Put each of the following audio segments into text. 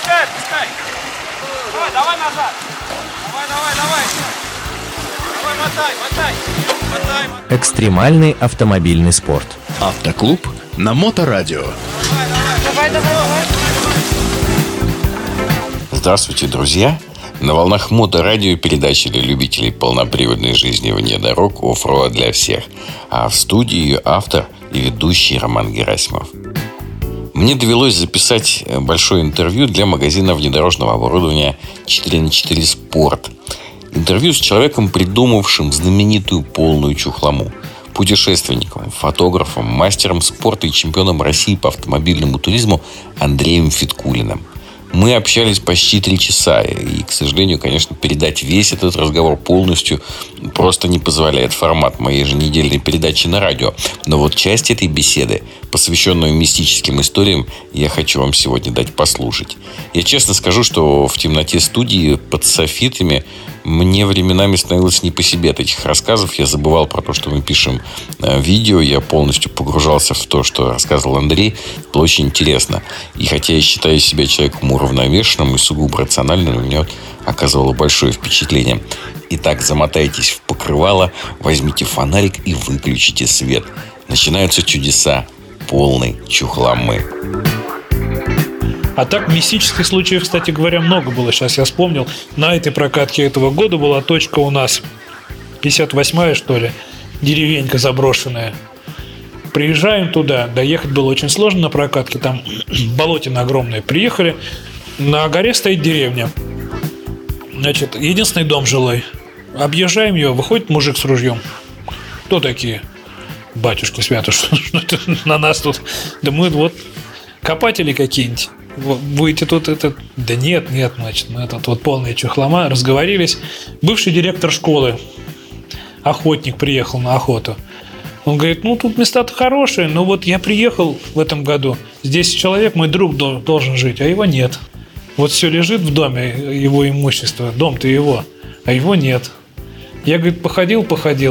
Отпускай. Давай назад. Давай. Мотай. Экстремальный автомобильный спорт. Автоклуб на Моторадио. Давай. Здравствуйте, друзья! На волнах Моторадио передача для любителей полноприводной жизни вне дорог «Оффроуд для всех». А в студии ее автор и ведущий Роман Герасимов. Мне довелось записать большое интервью для магазина внедорожного оборудования 4х4 Sport. Интервью с человеком, придумавшим знаменитую полную чухлому. Путешественником, фотографом, мастером спорта и чемпионом России по автомобильному туризму Андреем Фиткулиным. Мы общались почти 3 часа, и, к сожалению, конечно, передать весь этот разговор полностью просто не позволяет формат моей еженедельной передачи на радио. Но вот часть этой беседы, посвященную мистическим историям, я хочу вам сегодня дать послушать. Я честно скажу, что в темноте студии под софитами мне временами становилось не по себе от этих рассказов. Я забывал про то, что мы пишем видео. Я полностью погружался в то, что рассказывал Андрей. Было очень интересно. И хотя я считаю себя человеком уравновешенным и сугубо рациональным, у меня оказывало большое впечатление. Итак, замотайтесь в покрывало, возьмите фонарик и выключите свет. Начинаются чудеса полной чухломы. А так мистических случаев, кстати говоря, много было. Сейчас я вспомнил. На этой прокатке этого года была точка у нас 58-я, что ли, деревенька заброшенная. Приезжаем туда. Доехать было очень сложно на прокатке. Там болотина огромная. Приехали. На горе стоит деревня. Значит, единственный дом жилой. Объезжаем ее. Выходит мужик с ружьем. Кто такие? Батюшки свято, что это на нас тут? Да мы вот копатели какие-нибудь. Будете тут это... Да нет, значит, этот вот полная чухлома. Разговорились. Бывший директор школы, охотник, приехал на охоту. Он говорит, тут места-то хорошие, но вот я приехал в этом году. Здесь человек, мой друг, должен жить, а его нет. Вот все лежит в доме, его имущество. Дом-то его, а его нет. Я, говорит, походил.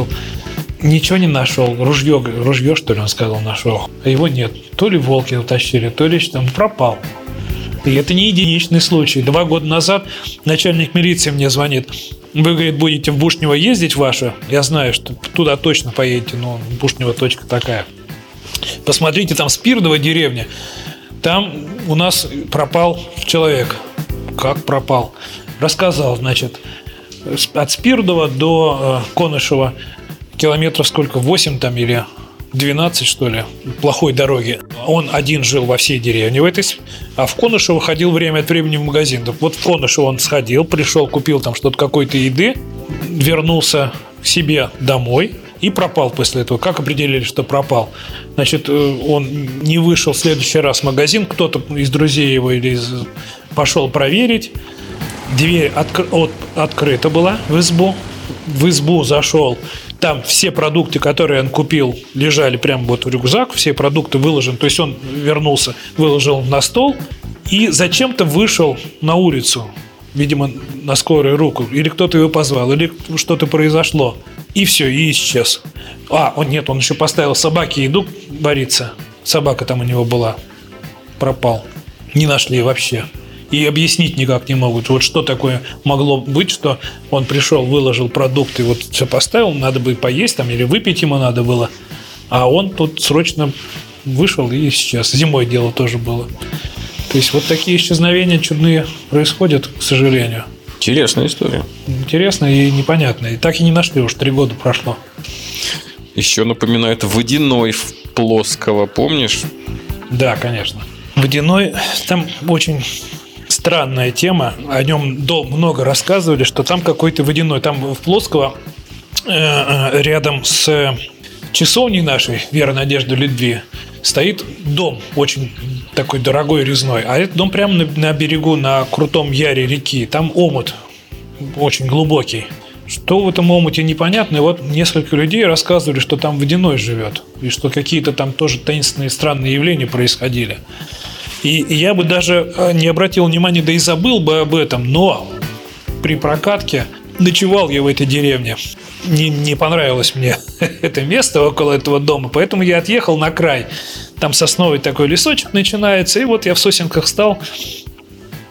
Ничего не нашел. Ружье, что ли, он сказал, нашел. А его нет. То ли волки утащили, то ли что-то. Он пропал. И это не единичный случай. 2 года назад начальник милиции мне звонит. Вы, говорит, будете в Бушнево ездить ваше? Я знаю, что туда точно поедете, но Бушнево точка такая. Посмотрите, там Спирдова деревня. Там у нас пропал человек. Как пропал? Рассказал, значит, от Спирдова до Конышева километров сколько? 8 там или 12, что ли, плохой дороги. Он один жил во всей деревне в этой, а в Конышево ходил время от времени в магазин. Так вот в Конышево он сходил, пришел, купил там что-то, какой-то еды, вернулся к себе домой и пропал после этого. Как определили, что пропал? Значит, он не вышел в следующий раз в магазин, кто-то из друзей его пошел проверить. Дверь открыта была в избу. В избу зашел. Там все продукты, которые он купил, лежали прямо вот в рюкзак. Все продукты выложены. То есть он вернулся, выложил на стол и зачем-то вышел на улицу. Видимо, на скорую руку. Или кто-то его позвал, или что-то произошло. И все, и исчез. Он еще поставил собаке еду вариться. Собака там у него была. Пропал. Не нашли вообще. И объяснить никак не могут. Вот что такое могло быть, что он пришел, выложил продукты, вот все поставил, надо бы поесть там или выпить ему надо было. А он тут срочно вышел и исчез. Зимой дело тоже было. То есть вот такие исчезновения чудные происходят, к сожалению. Интересная история. Интересно и непонятно. И так и не нашли, уж 3 года прошло. Еще напоминает водяной в Плоского, помнишь? Да, конечно. Водяной, там очень странная тема. О нем много рассказывали, что там какой-то водяной. Там в Плоского рядом с часовней нашей Веры, Надежды, Любви стоит дом очень такой дорогой, резной. А этот дом прямо на берегу, на крутом яре реки. Там омут очень глубокий. Что в этом омуте непонятно. И вот несколько людей рассказывали, что там водяной живет. И что какие-то там тоже таинственные странные явления происходили. И я бы даже не обратил внимания, да и забыл бы об этом. Но при прокатке ночевал я в этой деревне. Не понравилось мне это место около этого дома. Поэтому я отъехал на край. Там сосновый такой лесочек начинается. И вот я в сосенках стал.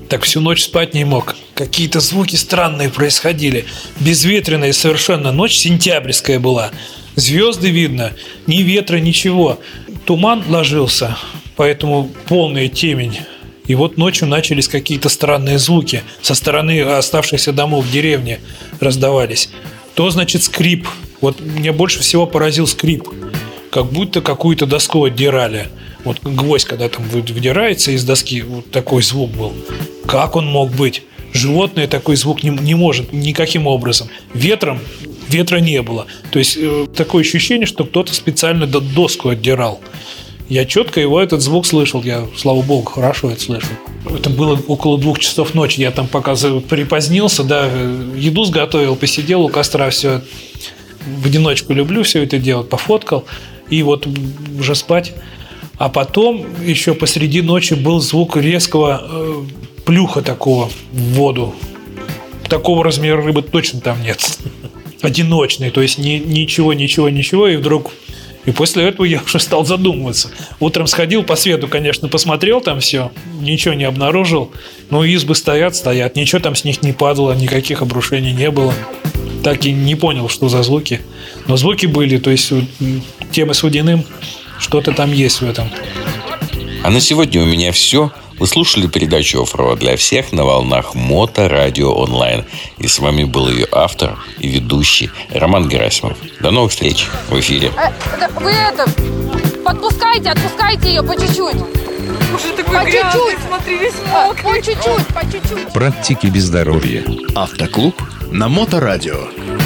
Так всю ночь спать не мог. Какие-то звуки странные происходили. Безветренная совершенно ночь, сентябрьская была. Звезды видно, ни ветра, ничего. Туман ложился, поэтому полная темень. И вот ночью начались какие-то странные звуки. Со стороны оставшихся домов в деревне раздавались. То, значит, скрип. Вот меня больше всего поразил скрип. Как будто какую-то доску отдирали. Вот гвоздь, когда там выдирается из доски, вот такой звук был. Как он мог быть? Животное такой звук не может никаким образом. Ветра не было. То есть такое ощущение, что кто-то специально доску отдирал. Я четко этот звук слышал. Я, слава богу, хорошо это слышал. Это было около 2 часов ночи. Я там пока припозднился, да, еду сготовил, посидел у костра, все. В одиночку люблю все это делать, пофоткал. И вот уже спать. А потом еще посреди ночи был звук резкого плюха такого в воду. Такого размера рыбы точно там нет. Одиночный, то есть ничего. И вдруг... И после этого я уже стал задумываться. Утром сходил по свету, конечно, посмотрел там все. Ничего не обнаружил. Но избы стоят. Ничего там с них не падало, никаких обрушений не было. Так и не понял, что за звуки. Но звуки были, то есть тема с водяным, что-то там есть в этом. А на сегодня у меня все. Вы слушали передачу «Оффроуд для всех» на волнах Моторадио онлайн. И с вами был ее автор и ведущий Роман Герасимов. До новых встреч в эфире. Вы отпускайте ее по чуть-чуть. Уже такой По грязный, чуть-чуть. смотри, весь мокрый. По чуть-чуть. Практики без здоровья. Автоклуб на Моторадио.